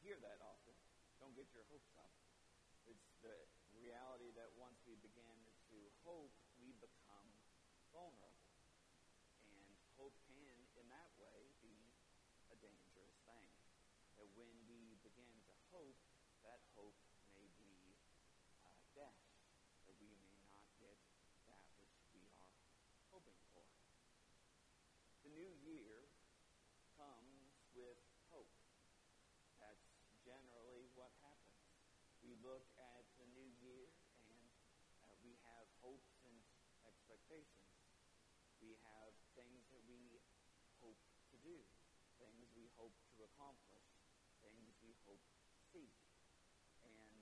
hear that often. Don't get your hopes up. It's the reality that once we begin to hope, we become vulnerable. And hope can, in that way, be a dangerous thing. That when we begin to hope, that hope may be death. That we may not get that which we are hoping for. The new year comes with hope. That's generally what happens. We look at the new year and we have hopes and expectations. We have things that we hope to do, things we hope to accomplish, things we hope to see. And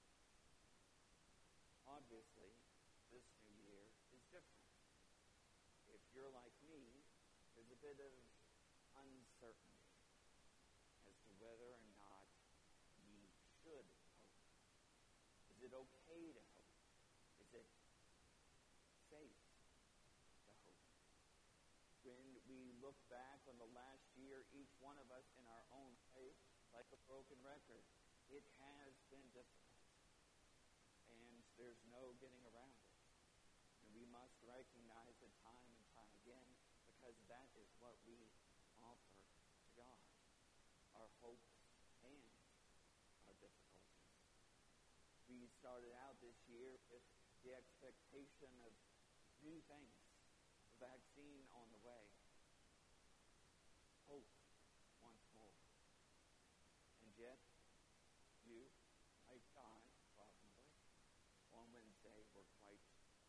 obviously, this new year is different. If you're like me, there's a bit of uncertainty as to whether or not we should hope. Is it okay to hope? Is it safe to hope? When we look back on the last year, each one of us in our own way, like a broken record, it has been difficult. And there's no getting around it. And we must recognize it time and time again, because that is what we offer to God, our hopes and our difficulties. We started out this year with the expectation of new things, a vaccine on the way, hope once more. And yet, you, like I, probably, on Wednesday were quite,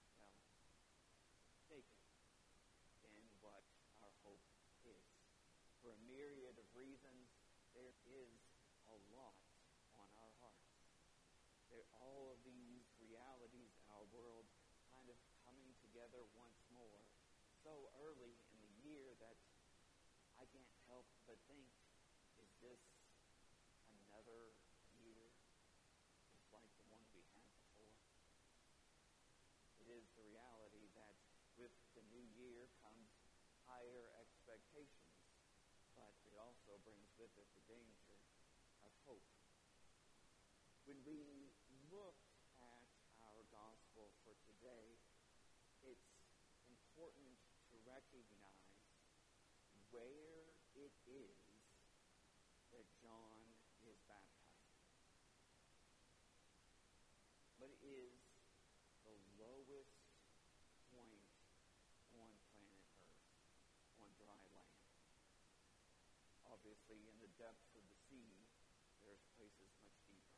shaken in what our hope is. For a myriad of reasons, there is a lot on our hearts. All of these realities in our world kind of coming together once more so early in the year that I can't help but think, is this another year just like the one we had before? It is the reality that with the new year comes higher expectations, but it also brings with it the danger of hope. When we look at our gospel for today, it's important to recognize where it is that John is baptized. What is the lowest point on planet Earth, on dry land? Obviously, in the depths of the sea, there's places much deeper.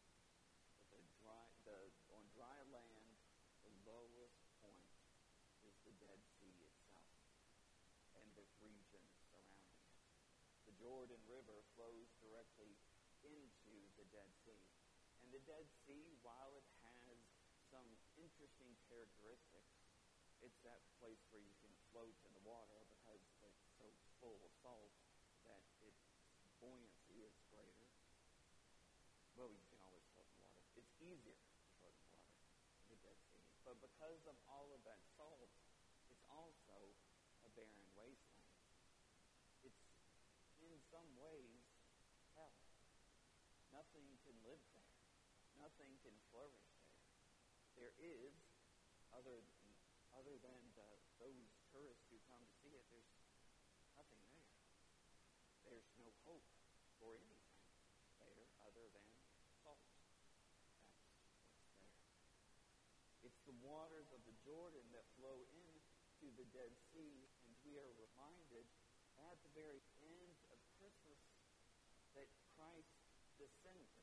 But on dry land, the lowest point is the Dead Sea itself and the region surrounding it. The Jordan River flows directly into the Dead Sea. And the Dead Sea, while it has some interesting characteristics, it's that place where you can float in the water because it's so full of salt that its buoyancy is greater. Well, you can always float in water. It's easier to float in water in the Dead Sea. But because of all of that salt, it's also a barren wasteland. It's, in some ways, hell. Nothing can live there. Nothing can flourish there. There is, other than those tourists who come to see it, there's nothing there. There's no hope for anything there other than salt. That's what's there. It's the waters of the Jordan that flow into the Dead Sea, and we are reminded at the very end of Christmas that Christ descended.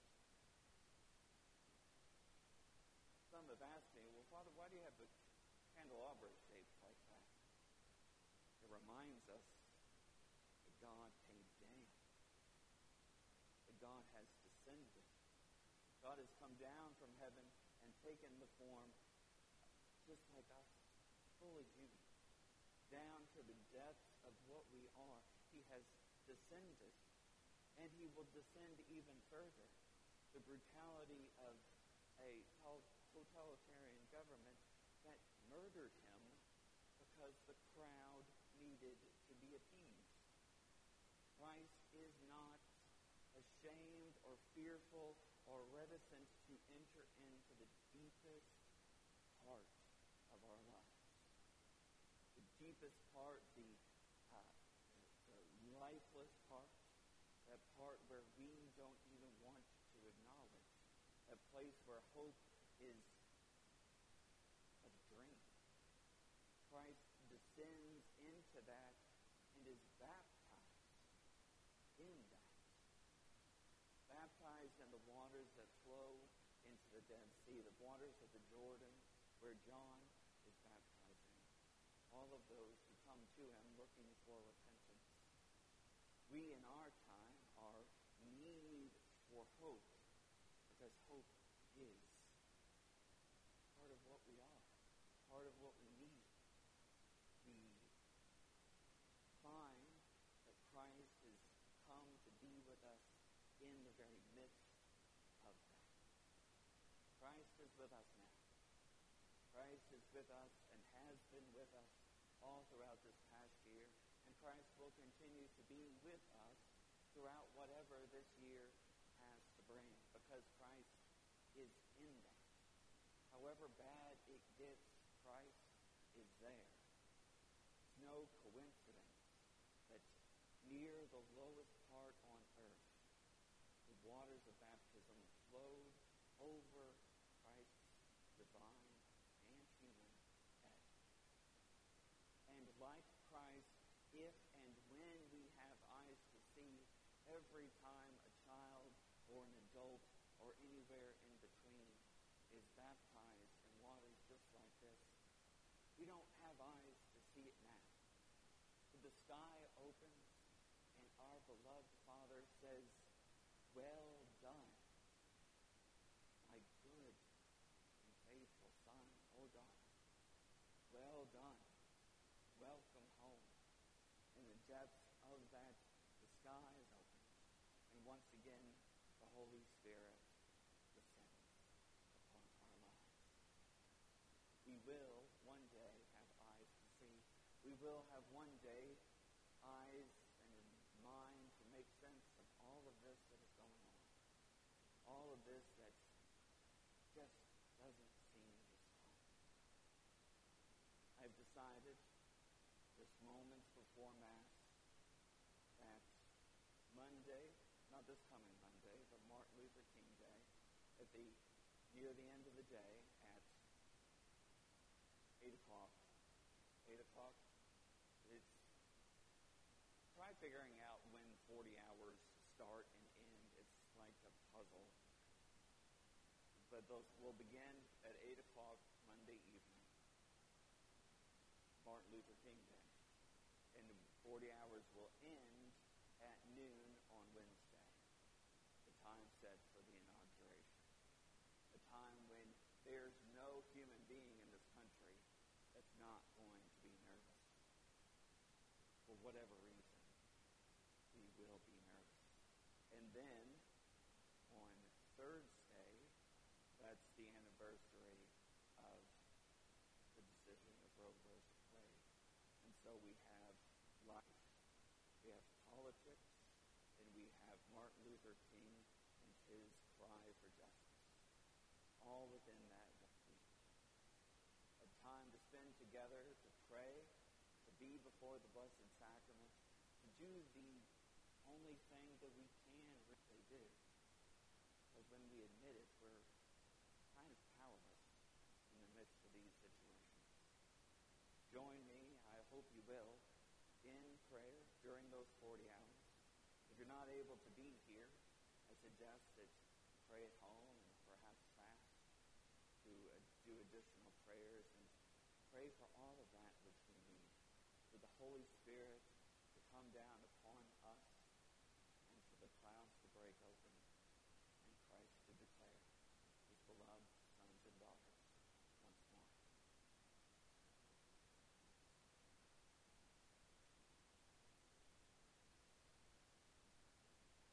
Some have asked me, well, Father, why do you have the candelabra shaped like that? It reminds us that God came down. That God has descended. God has come down from heaven and taken the form just like us, fully human, down to the depths of what we are. He has descended, and he will descend even further. The brutality of a totalitarian government that murdered him because the crowd needed to be appeased. Christ is not a ashamed or fearful or reticent to enter into the deepest part of our lives. The deepest part, the lifeless part, that part where we don't even want to acknowledge, that place where hope is a dream. Christ descends into that and is baptized in that. Baptized in the waters that flow into the Dead Sea, the waters of the Jordan, where John is baptizing. All of those who come to him looking for repentance. We in our time are need for hope, because hope is part of what we are, part of what we need. We find that Christ has come to be with us in the very midst of that. Christ is with us now. Christ is with us and has been with us all throughout this past year, and Christ will continue to be with us throughout whatever this year has to bring, because Christ is in that. However bad it gets, Christ is there. It's no coincidence that near the lowest part on earth, the waters of baptism flowed over Christ's divine and human head. And like Christ, if and when we have eyes to see, every time a child or an adult or anywhere in between is baptized in waters just like this, we don't have eyes to see it now. But the sky opens and our beloved Father says, "Well done, my good and faithful son or daughter. Well done. Welcome home." In the depths of that, the sky is open. And once again, the Holy Spirit descends upon our lives. We will one day have eyes to see. We will have one day eyes and mind to make sense of all of this that is going on. All of this that just doesn't seem to stop. I've decided this moments before Mass that Monday, not this coming Monday, but Martin Luther King Day, near the end of the day at 8 o'clock. 8 o'clock, try figuring out when 40 hours start and end. It's like a puzzle. But those will begin at 8 o'clock Monday evening, Martin Luther King Day. And 40 hours will end at noon on Wednesday, the time set for the inauguration. A time when there's no human being in this country that's not going to be nervous. For whatever reason, we will be nervous. And then, on Thursday, that's the anniversary of the decision of Roe versus Wade. And so we have life, we have politics, and we have Martin Luther King and his cry for justice. All within that week. A time to spend together, to pray, to be before the Blessed Sacrament, to do the only thing that we can really do. Because when we admit it, we're kind of powerless in the midst of these situations. Join me, I hope you will, in prayer during those 40 hours. If you're not able to be here, I suggest that you pray at home and perhaps fast to do additional prayers and pray for all of that which we need. For the Holy Spirit to come down